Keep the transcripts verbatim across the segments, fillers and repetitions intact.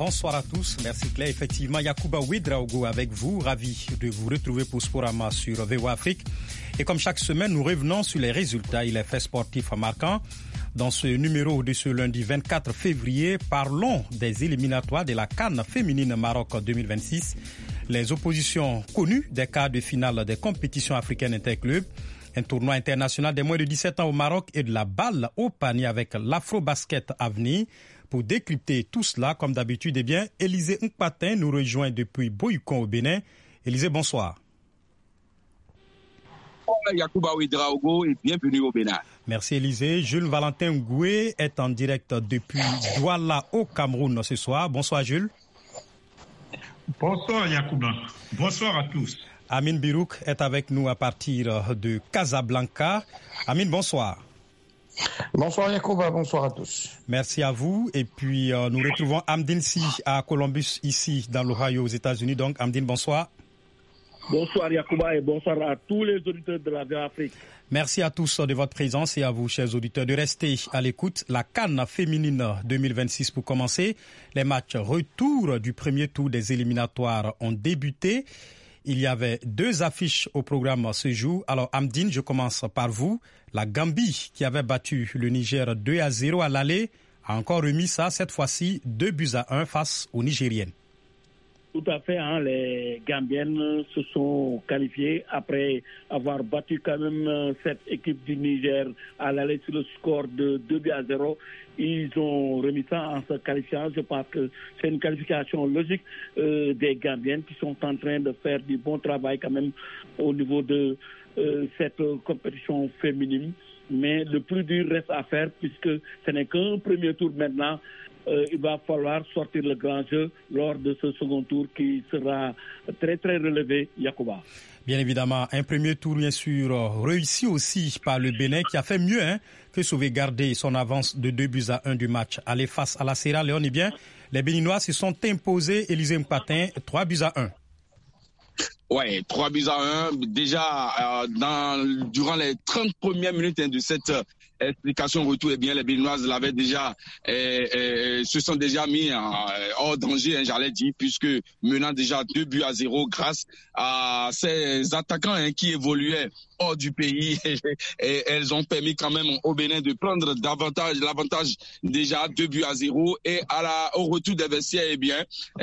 bonsoir à tous. Merci Claire. Effectivement, Yacouba Ouedraogo avec vous. Ravi de vous retrouver pour Sporama sur V O A Afrique. Et comme chaque semaine, nous revenons sur les résultats et les faits sportifs marquants. Dans ce numéro de ce lundi vingt-quatre février, parlons des éliminatoires de la CAN féminine Maroc deux mille vingt-six. Les oppositions connues des quarts de finale des compétitions africaines interclubs. Un tournoi international des moins de dix-sept ans au Maroc et de la balle au panier avec l'Afro-Basket à venir. Pour décrypter tout cela, comme d'habitude, eh bien, Élisée Nkpatin nous rejoint depuis Boycon au Bénin. Élisée, bonsoir. Bonsoir Yacouba Ouedraogo et bienvenue au Bénin. Merci Élisée. Jules Valentin Ngoué est en direct depuis Douala au Cameroun ce soir. Bonsoir Jules. Bonsoir Yacouba. Bonsoir à tous. Amine Birouk est avec nous à partir de Casablanca. Amine, bonsoir. Bonsoir Yacouba, bonsoir à tous. Merci à vous. Et puis euh, nous retrouvons Amdine Si à Columbus, ici dans l'Ohio aux États-Unis. Donc Amdine, bonsoir. Bonsoir Yacouba et bonsoir à tous les auditeurs de la V O A Afrique. Merci à tous de votre présence et à vous, chers auditeurs, de rester à l'écoute. La CAN féminine deux mille vingt-six pour commencer. Les matchs retour du premier tour des éliminatoires ont débuté. Il y avait deux affiches au programme ce jour. Alors Amdine, je commence par vous. La Gambie, qui avait battu le Niger deux à zéro à l'aller, a encore remis ça, cette fois-ci, deux buts à un face aux Nigériennes. Tout à fait, hein, les Gambiennes se sont qualifiées après avoir battu quand même cette équipe du Niger à l'aller sur le score de deux buts à zéro. Ils ont remis ça en se qualifiant. Je pense que c'est une qualification logique euh, des Gambiennes qui sont en train de faire du bon travail quand même au niveau de euh, cette compétition féminine. Mais le plus dur reste à faire puisque ce n'est qu'un premier tour maintenant. Euh, il va falloir sortir le grand jeu lors de ce second tour qui sera très très relevé, Yacouba. Bien évidemment, un premier tour bien sûr réussi aussi par le Bénin qui a fait mieux hein, que sauvegarder son avance de deux buts à un du match. Aller face à la Sierra Leone, eh bien, les Béninois se sont imposés, Élisée Nkpatin, trois buts à un. Ouais, trois buts à un. Déjà, euh, dans, durant les trente premières minutes hein, de cette euh, explication retour, eh bien, les Béninoises l'avaient déjà, euh, euh, se sont déjà mis en, euh, hors danger, hein, j'allais dire, puisque menant déjà deux buts à zéro grâce à ces attaquants hein, qui évoluaient hors du pays et, et elles ont permis quand même au Bénin de prendre davantage l'avantage déjà deux buts à zéro et à la, au retour des vestiaires, eh bien,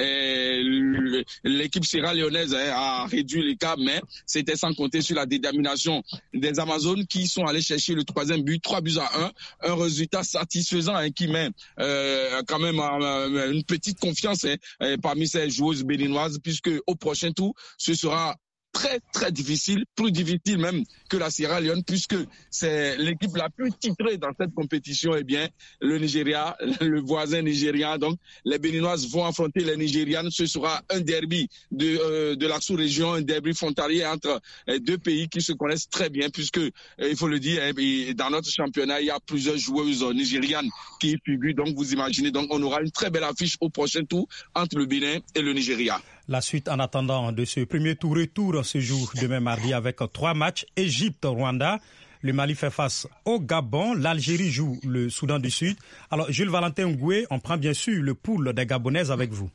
euh, l'équipe sierra-léonaise hein, a réduit l'écart, mais c'était sans compter sur la détermination des Amazones qui sont allés chercher le troisième but, trois buts à un, un résultat satisfaisant hein, qui met euh, quand même euh, une petite confiance hein, parmi ces joueuses béninoises puisque au prochain tour, ce sera très très difficile, plus difficile même que la Sierra Leone puisque c'est l'équipe la plus titrée dans cette compétition, eh bien le Nigeria, le voisin nigérian, donc les Béninoises vont affronter les Nigérianes, ce sera un derby de, euh, de la sous-région, un derby frontalier entre euh, deux pays qui se connaissent très bien puisque, euh, il faut le dire, eh, dans notre championnat, il y a plusieurs joueuses nigérianes qui y figurent, donc vous imaginez, donc on aura une très belle affiche au prochain tour entre le Bénin et le Nigeria. La suite en attendant de ce premier tour retour ce jour demain mardi avec trois matchs. Égypte-Rwanda, le Mali fait face au Gabon, l'Algérie joue le Soudan du Sud. Alors Jules Valentin Ngoué, on prend bien sûr le pool des Gabonaises avec vous.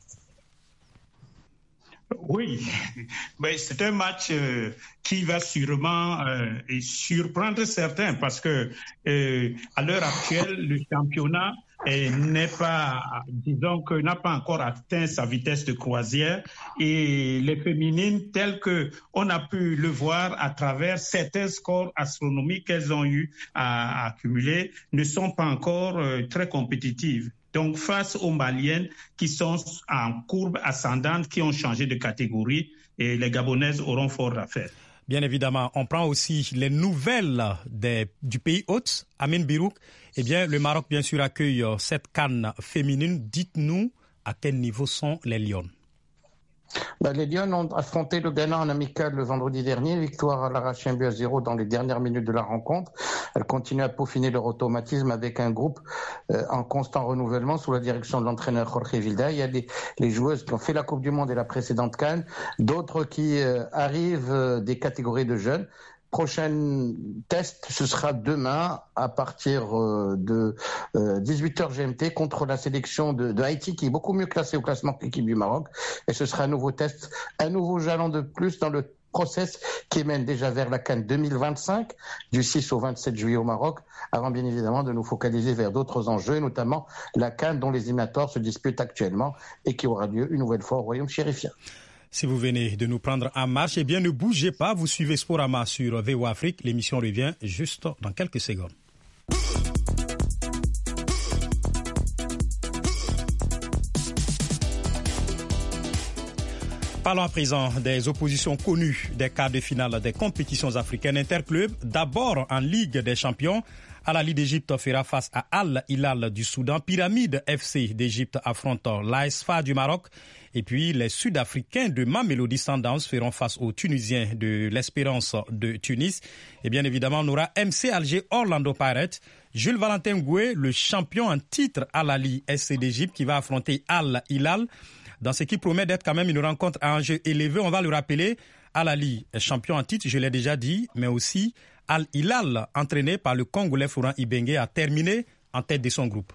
Oui, mais c'est un match euh, qui va sûrement euh, surprendre certains parce que euh, à l'heure actuelle, le championnat Et n'est pas, disons que n'a pas encore atteint sa vitesse de croisière et les féminines telles que on a pu le voir à travers certains scores astronomiques qu'elles ont eu à, à accumuler ne sont pas encore euh, très compétitives. Donc face aux Maliennes qui sont en courbe ascendante, qui ont changé de catégorie et les Gabonaises auront fort à faire. Bien évidemment, on prend aussi les nouvelles des, du pays hôte, Amine Birouk. Eh bien, le Maroc, bien sûr, accueille cette CAN féminine. Dites-nous à quel niveau sont les Lions. Ben, les Lions ont affronté le Ghana en amical le vendredi dernier. Victoire à l'arraché un but à zéro dans les dernières minutes de la rencontre. Elles continuent à peaufiner leur automatisme avec un groupe euh, en constant renouvellement sous la direction de l'entraîneur Jorge Vilda. Il y a des, les joueuses qui ont fait la Coupe du Monde et la précédente CAN, d'autres qui euh, arrivent euh, des catégories de jeunes. prochain test, ce sera demain à partir de dix-huit heures G M T contre la sélection de, de Haïti qui est beaucoup mieux classée au classement que l'équipe du Maroc. Et ce sera un nouveau test, un nouveau jalon de plus dans le process qui mène déjà vers la CAN deux mille vingt-cinq, du six au vingt-sept juillet au Maroc, avant bien évidemment de nous focaliser vers d'autres enjeux, notamment la CAN dont les éliminatoires se disputent actuellement et qui aura lieu une nouvelle fois au Royaume chérifien. Si vous venez de nous prendre en marche, eh bien ne bougez pas, vous suivez Sporama sur V O A Afrique. L'émission revient juste dans quelques secondes. Parlons à présent des oppositions connues des quarts de finale des compétitions africaines interclubs. D'abord en Ligue des Champions, Al Ahly d'Égypte fera face à Al Hilal du Soudan. Pyramide F C d'Égypte affronte l'A S F A du Maroc. Et puis les Sud-Africains de Mamelodi Sundowns feront face aux Tunisiens de l'Espérance de Tunis. Et bien évidemment, on aura M C Alger Orlando Pirates. Jules Valentin Goué, le champion en titre Al Ahly S C d'Égypte qui va affronter Al Hilal. Dans ce qui promet d'être quand même une rencontre à enjeu élevé, on va le rappeler, Al Ahly est champion en titre, je l'ai déjà dit, mais aussi Al Hilal, entraîné par le Congolais Florent Ibenge, a terminé en tête de son groupe.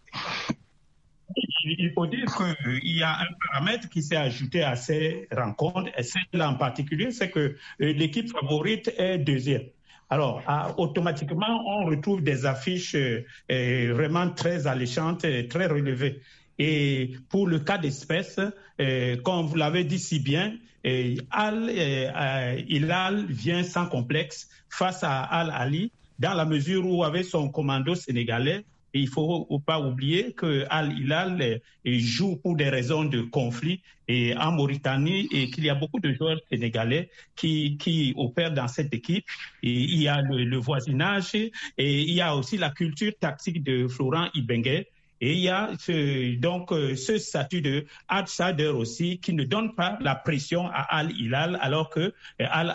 Il faut dire qu'il y a un paramètre qui s'est ajouté à ces rencontres, et celle-là en particulier, c'est que l'équipe favorite est deuxième. Alors, automatiquement, on retrouve des affiches vraiment très alléchantes, très relevées. Et pour le cas d'espèce, euh, comme vous l'avez dit si bien, euh, Al euh, Hilal vient sans complexe face à Al Ahly, dans la mesure où avec son commando sénégalais, et il ne faut pas oublier que Al Hilal euh, joue pour des raisons de conflit et en Mauritanie et qu'il y a beaucoup de joueurs sénégalais qui, qui opèrent dans cette équipe. Et il y a le, le voisinage et il y a aussi la culture tactique de Florent Ibenge. Et il y a ce, donc ce statut de outsider aussi qui ne donne pas la pression à Al Hilal alors que Al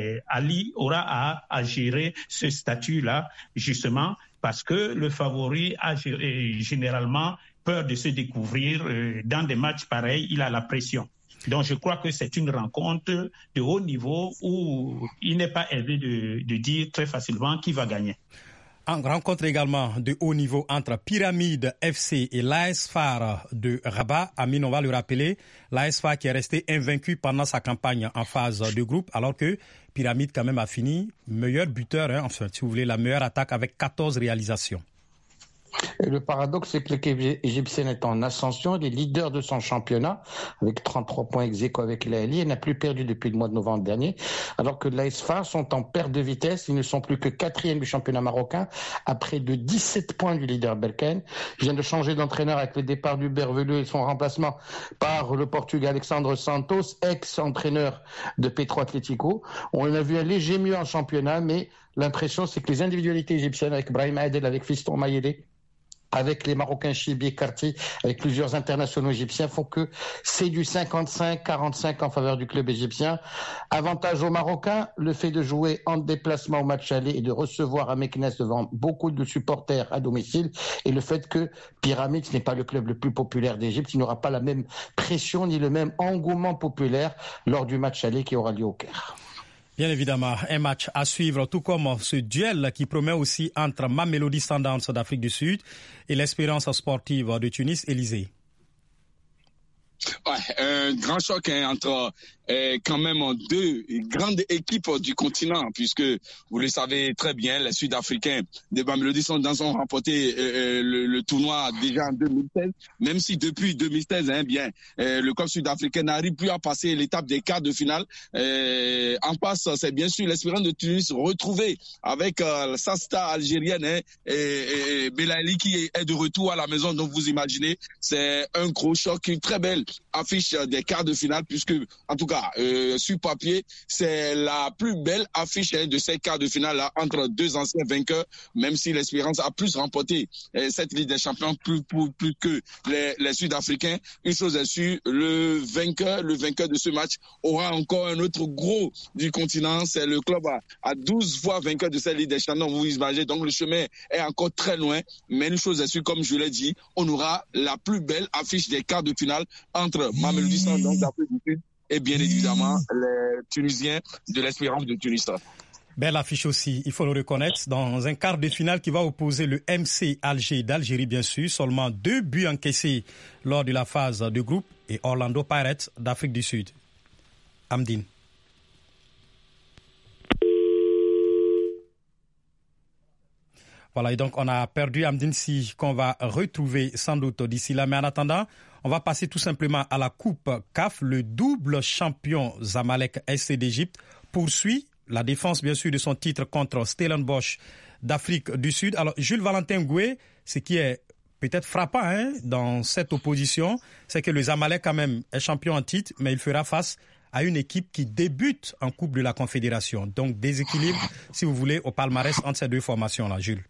Ali aura à, à gérer ce statut-là justement parce que le favori a généralement peur de se découvrir dans des matchs pareils, il a la pression. Donc je crois que c'est une rencontre de haut niveau où il n'est pas aisé de, de dire très facilement qui va gagner. En rencontre également de haut niveau entre Pyramide F C et l'A S F A de Rabat. Amine, on va le rappeler, l'A S F A qui est resté invaincu pendant sa campagne en phase de groupe, alors que Pyramide quand même a fini meilleur buteur, hein, enfin si vous voulez, la meilleure attaque avec quatorze réalisations. Et le paradoxe, c'est que l'équipe égyptienne est en ascension, elle est leader de son championnat, avec trente-trois points ex aequo avec l'Al Ahly, elle n'a plus perdu depuis le mois de novembre dernier, alors que l'A S F A sont en perte de vitesse, ils ne sont plus que quatrième du championnat marocain, à près de dix-sept points du leader Belkane. Il vient de changer d'entraîneur avec le départ du Berveleux et son remplacement par le Portugais Alexandre Santos, ex-entraîneur de Petro Atlético. On a vu un léger mieux en championnat, mais l'impression, c'est que les individualités égyptiennes, avec Brahim Adel, avec Fiston Mayele, avec les Marocains Chibi et Karti, avec plusieurs internationaux égyptiens, font que c'est du cinquante-cinq quarante-cinq en faveur du club égyptien. Avantage aux Marocains, le fait de jouer en déplacement au match aller et de recevoir à Meknès devant beaucoup de supporters à domicile, et le fait que Pyramide, ce n'est pas le club le plus populaire d'Égypte, il n'aura pas la même pression ni le même engouement populaire lors du match aller qui aura lieu au Caire. Bien évidemment, un match à suivre, tout comme ce duel qui promet aussi entre Mamelodi Sundowns d'Afrique du Sud et l'Espérance sportive de Tunis, Élysée. Ouais, un grand choc hein, entre euh, quand même deux grandes équipes du continent, puisque vous le savez très bien, les Sud-Africains de Mamelodi Sundowns ont remporté euh, le, le tournoi déjà en deux mille seize, même si depuis deux mille seize, hein, bien, euh, le club sud-africain n'arrive plus à passer l'étape des quarts de finale. Euh, en passe, c'est bien sûr l'Espérance de Tunis retrouvée avec euh, sa star algérienne hein, et, et Belali qui est de retour à la maison. Donc vous imaginez, c'est un gros choc, une très belle affiche des quarts de finale, puisque en tout cas euh, sur papier c'est la plus belle affiche hein, de ces quarts de finale là entre deux anciens vainqueurs, même si l'Espérance a plus remporté euh, cette Ligue des Champions plus, plus, plus que les, les Sud-Africains. Une chose est sûre, le vainqueur le vainqueur de ce match aura encore un autre gros du continent, c'est le club à, à douze fois vainqueur de cette Ligue des Champions, vous imaginez, donc le chemin est encore très loin, mais une chose est sûre, comme je l'ai dit, on aura la plus belle affiche des quarts de finale entre Mamelodi Sundowns d'Afrique du Sud et bien évidemment les Tunisiens de l'Espérance de Tunis. Belle affiche aussi, il faut le reconnaître, dans un quart de finale qui va opposer le M C Alger d'Algérie, bien sûr. Seulement deux buts encaissés lors de la phase de groupe et Orlando Pirates d'Afrique du Sud. Amdine. Voilà, et donc on a perdu Amdine Si, qu'on va retrouver sans doute d'ici là. Mais en attendant, on va passer tout simplement à la Coupe C A F. Le double champion Zamalek S C d'Égypte poursuit la défense, bien sûr, de son titre contre Stellenbosch d'Afrique du Sud. Alors, Jules Valentin Goué, ce qui est peut-être frappant hein, dans cette opposition, c'est que le Zamalek, quand même, est champion en titre, mais il fera face à une équipe qui débute en Coupe de la Confédération. Donc, déséquilibre, si vous voulez, au palmarès entre ces deux formations-là, Jules.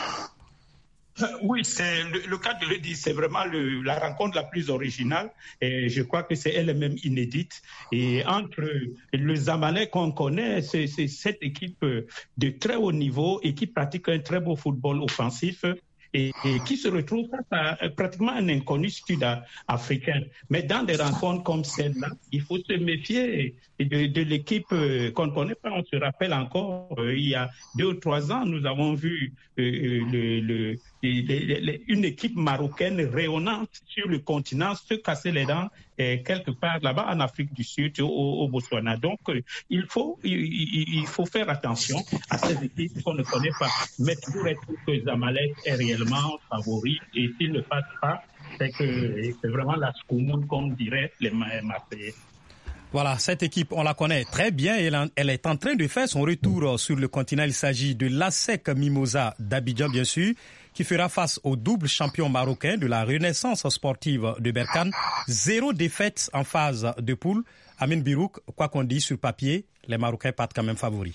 Oui, c'est le, le cas de le dire, c'est vraiment le, la rencontre la plus originale et je crois que c'est elle-même inédite. Et entre le Zamalek qu'on connaît, c'est, c'est cette équipe de très haut niveau et qui pratique un très beau football offensif. Et, et qui se retrouve face à pratiquement un inconnu sud-africain. Mais dans des rencontres comme celle-là, il faut se méfier de, de l'équipe qu'on ne connaît pas. On se rappelle encore, euh, il y a deux ou trois ans, nous avons vu euh, le, le, le, le, une équipe marocaine rayonnante sur le continent se casser les dents et quelque part là-bas en Afrique du Sud, au, au Botswana. Donc, euh, il faut il, il faut faire attention à ces équipes qu'on ne connaît pas. Mais toujours être que Zamalek est réellement favori et s'il ne passe pas, c'est que c'est vraiment la scoumoune, comme diraient les Marseillais. Voilà, cette équipe, on la connaît très bien et elle est en train de faire son retour sur le continent. Il s'agit de l'A S E C Mimosa d'Abidjan, bien sûr, qui fera face au double champion marocain de la Renaissance sportive de Berkane. Zéro défaite en phase de poule. Amin Birouk, quoi qu'on dise sur papier, les Marocains partent quand même favoris.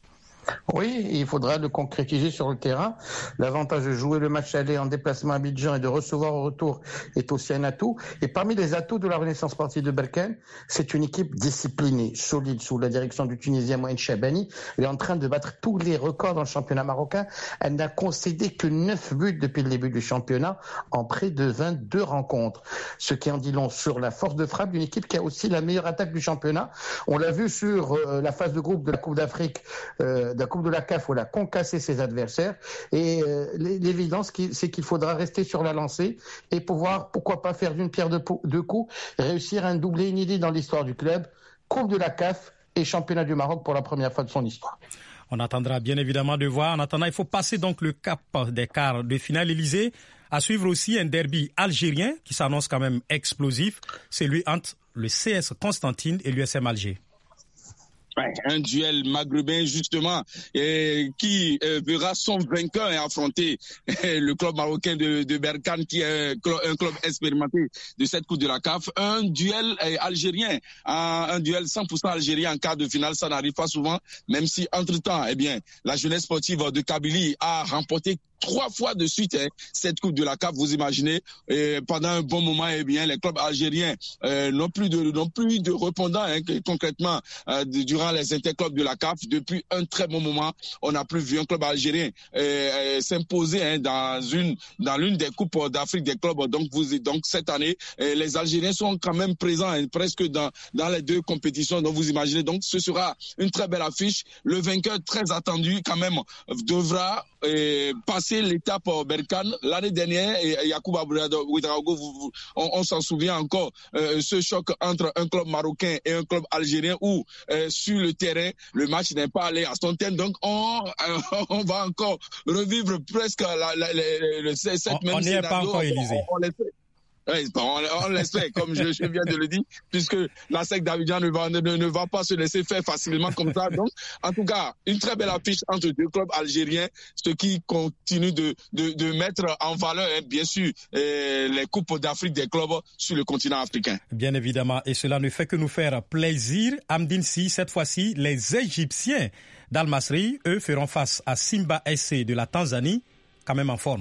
Oui, il faudra le concrétiser sur le terrain. L'avantage de jouer le match aller en déplacement à Abidjan et de recevoir au retour est aussi un atout. Et parmi les atouts de la Renaissance sportive de Berkane, c'est une équipe disciplinée, solide, sous la direction du Tunisien Mohamed Chabani. Elle est en train de battre tous les records dans le championnat marocain. Elle n'a concédé que neuf buts depuis le début du championnat en près de vingt-deux rencontres. Ce qui en dit long sur la force de frappe d'une équipe qui a aussi la meilleure attaque du championnat. On l'a vu sur euh, la phase de groupe de la Coupe d'Afrique, euh, de la Coupe de la C A F, où elle a concassé ses adversaires. Et euh, l'évidence, c'est qu'il faudra rester sur la lancée et pouvoir, pourquoi pas, faire d'une pierre deux coups, réussir un doublé inédit dans l'histoire du club, Coupe de la C A F et Championnat du Maroc pour la première fois de son histoire. On attendra bien évidemment de voir. En attendant, il faut passer donc le cap des quarts de finale. Élysée, à suivre aussi un derby algérien qui s'annonce quand même explosif. C'est lui entre le C S Constantine et l'U S M Alger. Un duel maghrébin justement et qui euh, verra son vainqueur affronter euh, le club marocain de, de Berkane qui est un club, un club expérimenté de cette Coupe de la C A F. Un duel euh, algérien, un, un duel cent pour cent algérien en quart de finale, ça n'arrive pas souvent, même si entre-temps, eh bien, la jeunesse sportive de Kabylie a remporté trois fois de suite hein, cette Coupe de la C A F, vous imaginez. Et pendant un bon moment, eh bien, les clubs algériens euh, n'ont plus de n'ont plus de répondants hein, que, concrètement euh, de, durant les interclubs de la C A F. Depuis un très bon moment, on n'a plus vu un club algérien euh, euh, s'imposer hein, dans une dans l'une des coupes d'Afrique des clubs. Donc vous donc cette année, euh, les Algériens sont quand même présents hein, presque dans dans les deux compétitions. Donc vous imaginez. Donc ce sera une très belle affiche. Le vainqueur très attendu quand même devra euh, passer l'étape Berkane. L'année dernière, et Yacouba Ouedraogo, on, on s'en souvient encore, euh, ce choc entre un club marocain et un club algérien où euh, sur le terrain, le match n'est pas allé à son terme. Donc on, euh, on va encore revivre presque la, la, la, la, cette on, même on n'y est pas encore, Élysée. On, on Oui, on, on l'espère, comme je, je viens de le dire, puisque la S E C d'Abidjan ne va, ne, ne va pas se laisser faire facilement comme ça. Donc, en tout cas, une très belle affiche entre deux clubs algériens, ce qui continue de, de, de mettre en valeur, hein, bien sûr, eh, les Coupes d'Afrique des clubs sur le continent africain. Bien évidemment, et cela ne fait que nous faire plaisir. Amdine Si, cette fois-ci, les Égyptiens d'Al Masry, eux, feront face à Simba S C de la Tanzanie, quand même en forme.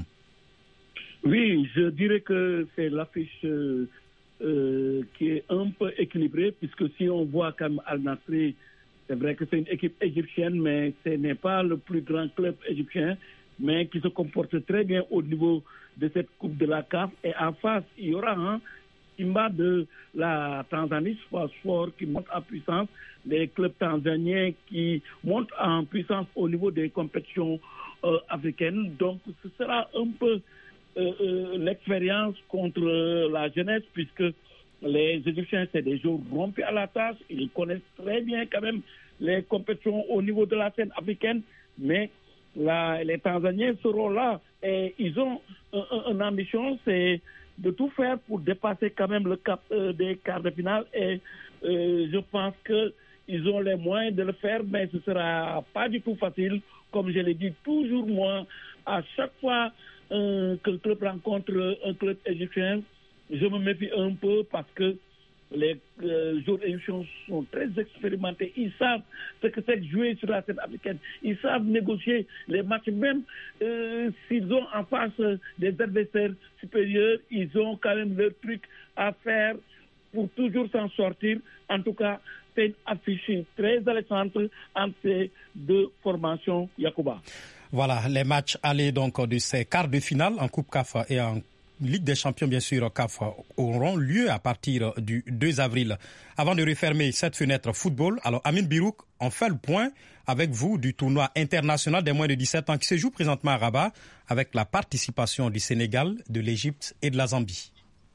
Oui, je dirais que c'est l'affiche euh, euh, qui est un peu équilibrée, puisque si on voit comme Al Nassr, c'est vrai que c'est une équipe égyptienne, mais ce n'est pas le plus grand club égyptien, mais qui se comporte très bien au niveau de cette Coupe de la C A F. Et en face, il y aura hein, Simba de la Tanzanie, Super Sport qui monte en puissance, les clubs tanzaniens qui montent en puissance au niveau des compétitions euh, africaines. Donc ce sera un peu euh, euh, l'expérience contre la jeunesse, puisque les Égyptiens, c'est des joueurs rompus à la tâche, ils connaissent très bien quand même les compétitions au niveau de la scène africaine, mais la, les Tanzaniens seront là et ils ont une un ambition, c'est de tout faire pour dépasser quand même le cap euh, des quarts de finale, et euh, je pense qu'ils ont les moyens de le faire, mais ce ne sera pas du tout facile. Comme je l'ai dit toujours moi, à chaque fois euh, que le club rencontre un club égyptien, je me méfie un peu parce que les euh, joueurs égyptiens sont très expérimentés. Ils savent ce que c'est de jouer sur la scène africaine. Ils savent négocier les matchs, même euh, s'ils ont en face des adversaires supérieurs, ils ont quand même leur truc à faire pour toujours s'en sortir. En tout cas, c'est une affiche très alléchante entre ces deux formations, Yacouba. Voilà, les matchs allés donc de ces quarts de finale en Coupe C A F et en Ligue des champions, bien sûr, C A F, auront lieu à partir du deux avril. Avant de refermer cette fenêtre football, alors Amine Birouk, on fait le point avec vous du tournoi international des moins de dix-sept ans qui se joue présentement à Rabat avec la participation du Sénégal, de l'Égypte et de la Zambie.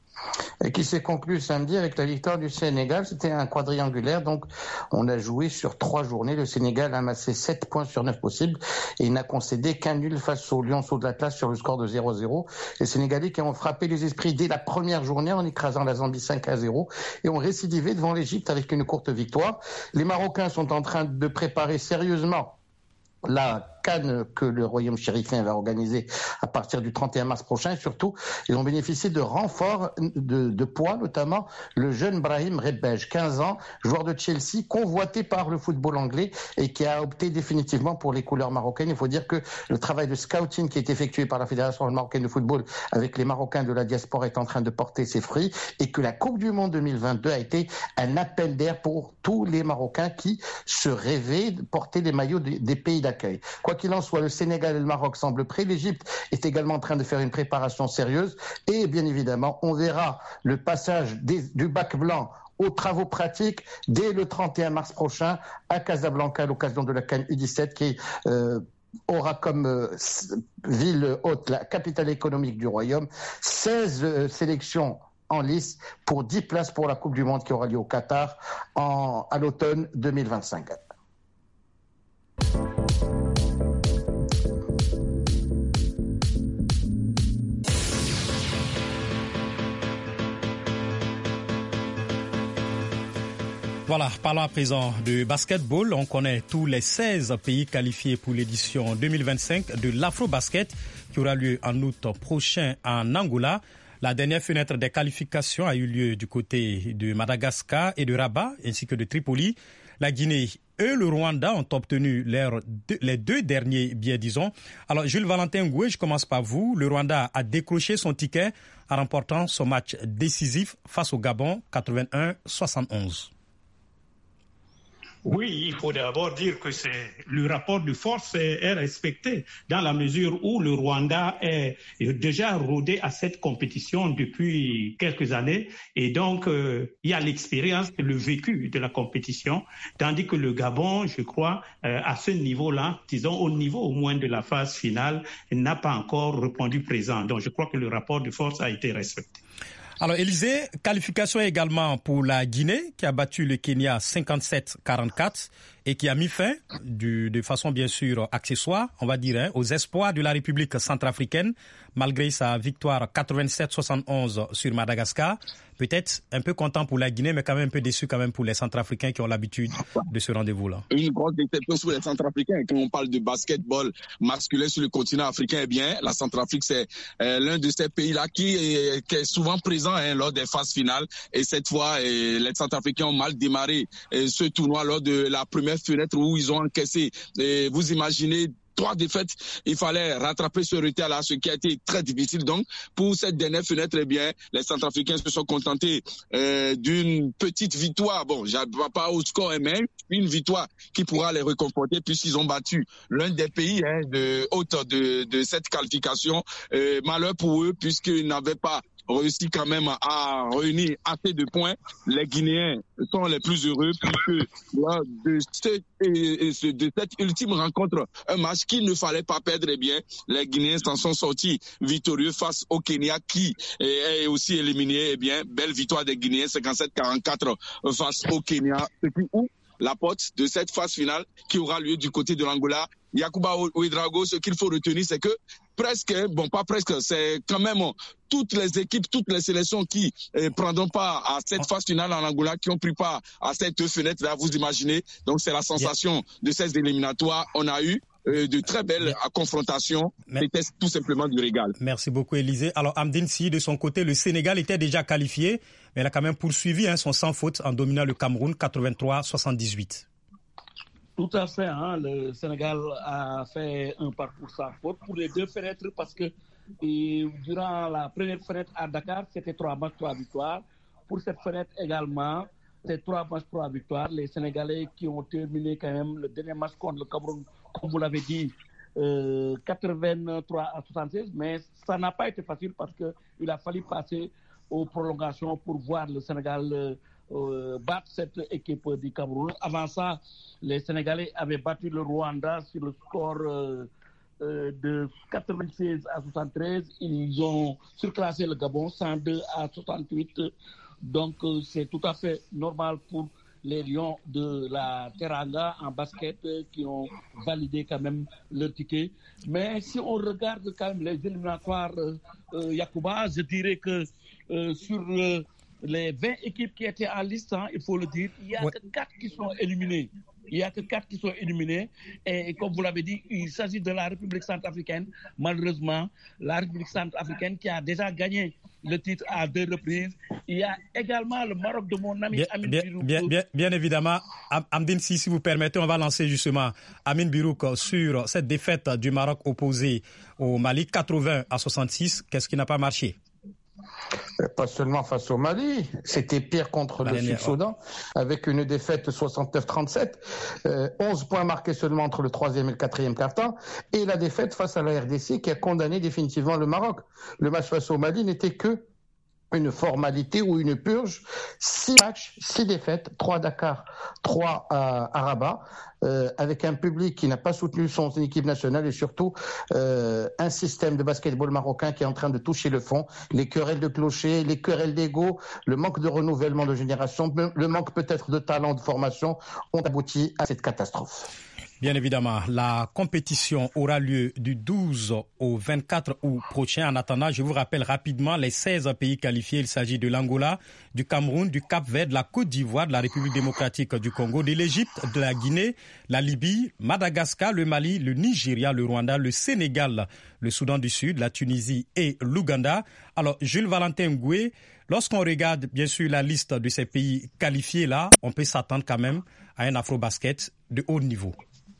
Et qui s'est conclu samedi avec la victoire du Sénégal. C'était un quadriangulaire, donc on a joué sur trois journées. Le Sénégal a amassé sept points sur neuf possibles et il n'a concédé qu'un nul face aux Lionceaux de l'Atlas sur le score de zéro zéro. Les Sénégalais qui ont frappé les esprits dès la première journée en écrasant la Zambie cinq à zéro et ont récidivé devant l'Égypte avec une courte victoire. Les Marocains sont en train de préparer sérieusement la CAN que le Royaume chérifien va organiser à partir du trente et un mars prochain. Surtout, ils ont bénéficié de renforts de, de poids, notamment le jeune Brahim Rebej, quinze ans, joueur de Chelsea, convoité par le football anglais et qui a opté définitivement pour les couleurs marocaines. Il faut dire que le travail de scouting qui est effectué par la Fédération marocaine de football avec les Marocains de la diaspora est en train de porter ses fruits et que la Coupe du Monde deux mille vingt-deux a été un appel d'air pour tous les Marocains qui se rêvaient de porter les maillots des, des pays d'accueil. Quoi qu'il en soit, le Sénégal et le Maroc semblent prêts. L'Égypte est également en train de faire une préparation sérieuse. Et bien évidemment, on verra le passage des, du bac blanc aux travaux pratiques dès le trente et un mars prochain à Casablanca à l'occasion de la CAN U dix-sept qui euh, aura comme euh, ville haute la capitale économique du Royaume. seize euh, sélections en lice pour dix places pour la Coupe du Monde qui aura lieu au Qatar en, à l'automne deux mille vingt-cinq. Voilà, parlons à présent de basketball. On connaît tous les seize pays qualifiés pour l'édition deux mille vingt-cinq de l'Afro-Basket qui aura lieu en août prochain en Angola. La dernière fenêtre des qualifications a eu lieu du côté de Madagascar et de Rabat, ainsi que de Tripoli. La Guinée et le Rwanda ont obtenu leurs deux, les deux derniers billets, disons. Alors, Jules Valentin Ngoué, je commence par vous. Le Rwanda a décroché son ticket en remportant son match décisif face au Gabon, quatre-vingt-un à soixante et onze. Oui, il faut d'abord dire que c'est, le rapport de force est, est respecté dans la mesure où le Rwanda est déjà rodé à cette compétition depuis quelques années et donc euh, il y a l'expérience, le vécu de la compétition, tandis que le Gabon, je crois, euh, à ce niveau-là, disons au niveau au moins de la phase finale, n'a pas encore répondu présent. Donc je crois que le rapport de force a été respecté. Alors, Élisée, qualification également pour la Guinée qui a battu le Kenya cinquante-sept à quarante-quatre et qui a mis fin, du, de façon bien sûr accessoire, on va dire, hein, aux espoirs de la République centrafricaine, malgré sa victoire quatre-vingt-sept à soixante et onze sur Madagascar. Peut-être un peu content pour la Guinée, mais quand même un peu déçu quand même pour les Centrafricains qui ont l'habitude de ce rendez-vous-là. Une grosse déception sur les Centrafricains. Quand on parle de basketball masculin sur le continent africain, eh bien, la Centrafrique, c'est euh, l'un de ces pays-là qui est, qui est souvent présent hein, lors des phases finales. Et cette fois, euh, les Centrafricains ont mal démarré euh, ce tournoi lors de la première fenêtre où ils ont encaissé. Et vous imaginez trois défaites, il fallait rattraper ce retard-là, ce qui a été très difficile. Donc, pour cette dernière fenêtre, eh bien, les Centrafricains se sont contentés euh, d'une petite victoire. Bon, je ne vois pas au score, mais une victoire qui pourra les réconforter puisqu'ils ont battu l'un des pays hein, de haute de, de cette qualification. Euh, malheur pour eux puisqu'ils n'avaient pas réussi quand même à réunir assez de points. Les Guinéens sont les plus heureux puisque de cette, de cette ultime rencontre, un match qu'il ne fallait pas perdre, eh bien, les Guinéens s'en sont sortis victorieux face au Kenya qui est aussi éliminé. Eh bien, belle victoire des Guinéens, cinquante-sept à quarante-quatre face au Kenya. Ce qui ouvre la porte de cette phase finale qui aura lieu du côté de l'Angola. Yacouba Ouédraogo, ce qu'il faut retenir, c'est que presque, bon pas presque, c'est quand même toutes les équipes, toutes les sélections qui eh, prendront part à cette phase finale en Angola, qui ont pris part à cette fenêtre-là, vous imaginez. Donc c'est la sensation yeah. de ces éliminatoires. On a eu euh, de très belles yeah. confrontations. C'était tout simplement du régal. Merci beaucoup, Élisée. Alors Amdine Si, de son côté, le Sénégal était déjà qualifié, mais il a quand même poursuivi hein, son sans faute en dominant le Cameroun quatre-vingt-trois à soixante-dix-huit. Tout à fait, hein, le Sénégal a fait un parcours sans faute pour les deux fenêtres parce que et, durant la première fenêtre à Dakar, c'était trois matchs, trois victoires. Pour cette fenêtre également, c'est trois matchs, trois victoires. Les Sénégalais qui ont terminé quand même le dernier match contre le Cameroun, comme vous l'avez dit, euh, quatre-vingt-trois à soixante-seize, mais ça n'a pas été facile parce qu'il a fallu passer aux prolongations pour voir le Sénégal euh, Euh, battre cette équipe du Cameroun. Avant ça, les Sénégalais avaient battu le Rwanda sur le score euh, euh, de quatre-vingt-seize à soixante-treize. Ils ont surclassé le Gabon cent deux à soixante-huit. Donc euh, c'est tout à fait normal pour les Lions de la Teranga en basket euh, qui ont validé quand même leur ticket. Mais si on regarde quand même les éliminatoires, euh, euh, Yacouba, je dirais que euh, sur euh, les vingt équipes qui étaient en liste, hein, il faut le dire, il n'y a ouais. que quatre qui sont éliminées. Il n'y a que quatre qui sont éliminés. Et comme vous l'avez dit, il s'agit de la République centrafricaine. Malheureusement, la République centrafricaine qui a déjà gagné le titre à deux reprises. Il y a également le Maroc de mon ami bien, Amine bien, Birouk. Bien, bien, bien évidemment, Amdine Si, si vous permettez, on va lancer justement Amine Birouk sur cette défaite du Maroc opposé au Mali, quatre-vingts à soixante-six. Qu'est-ce qui n'a pas marché ? Pas seulement face au Mali, c'était pire contre le Sud-Soudan, avec une défaite soixante-neuf à trente-sept, euh, onze points marqués seulement entre le troisième et le quatrième quart-temps, et la défaite face à la R D C qui a condamné définitivement le Maroc. Le match face au Mali n'était que une formalité ou une purge. Six matchs, six défaites, trois à Dakar, trois à, à Rabat, euh, avec un public qui n'a pas soutenu son équipe nationale et surtout euh, un système de basketball marocain qui est en train de toucher le fond. Les querelles de clochers, les querelles d'ego, le manque de renouvellement de génération, le manque peut-être de talent, de formation ont abouti à cette catastrophe. Bien évidemment, la compétition aura lieu du douze au vingt-quatre août prochain. En attendant, je vous rappelle rapidement les seize pays qualifiés. Il s'agit de l'Angola, du Cameroun, du Cap-Vert, de la Côte d'Ivoire, de la République démocratique du Congo, de l'Égypte, de la Guinée, la Libye, Madagascar, le Mali, le Nigeria, le Rwanda, le Sénégal, le Soudan du Sud, la Tunisie et l'Ouganda. Alors, Jules Valentin Ngoué, lorsqu'on regarde bien sûr la liste de ces pays qualifiés là, on peut s'attendre quand même à un afro-basket de haut niveau.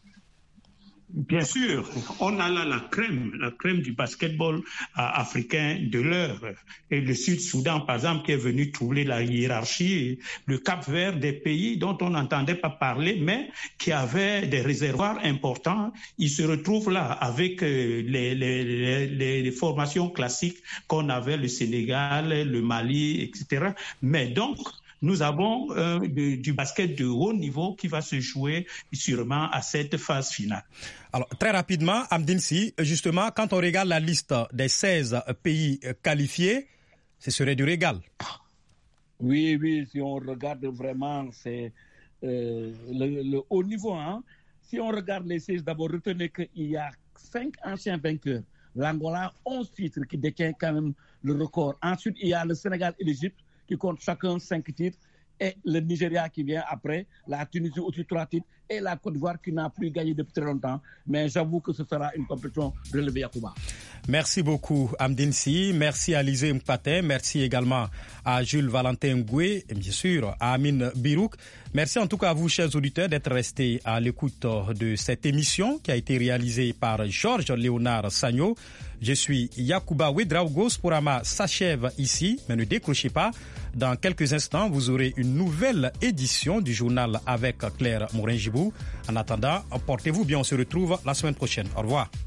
Bien sûr, on a là la crème, la crème du basketball euh, africain de l'heure. Et le Sud-Soudan, par exemple, qui est venu troubler la hiérarchie, le Cap-Vert, des pays dont on n'entendait pas parler, mais qui avaient des réservoirs importants, ils se retrouvent là avec euh, les, les, les, les formations classiques qu'on avait, le Sénégal, le Mali, et cetera. Mais donc, nous avons euh, du, du basket de haut niveau qui va se jouer sûrement à cette phase finale. Alors, très rapidement, Amdine Si, justement, quand on regarde la liste des seize pays qualifiés, ce serait du régal. Oui, oui, si on regarde vraiment, c'est euh, le, le haut niveau. Hein. Si on regarde les seize, d'abord, retenez qu'il y a cinq anciens vainqueurs. L'Angola, onze titres, qui détient quand même le record. Ensuite, il y a le Sénégal et l'Égypte, qui comptent chacun cinq titres, et le Nigeria qui vient après, la Tunisie aussi trois titres, et la Côte d'Ivoire qui n'a plus gagné depuis très longtemps. Mais j'avoue que ce sera une compétition relevée Yacouba. Merci beaucoup Amdine Si, merci à Élisée Mpaté, merci également à Jules Valentin Ngoué, et bien sûr à Amine Birouk. Merci en tout cas à vous, chers auditeurs, d'être restés à l'écoute de cette émission qui a été réalisée par Georges Léonard Sagno. Je suis Yacouba Ouédraogo. Sporama s'achève ici, mais ne décrochez pas. Dans quelques instants, vous aurez une nouvelle édition du journal avec Claire Morin-Gibou. En attendant, portez-vous bien, on se retrouve la semaine prochaine. Au revoir.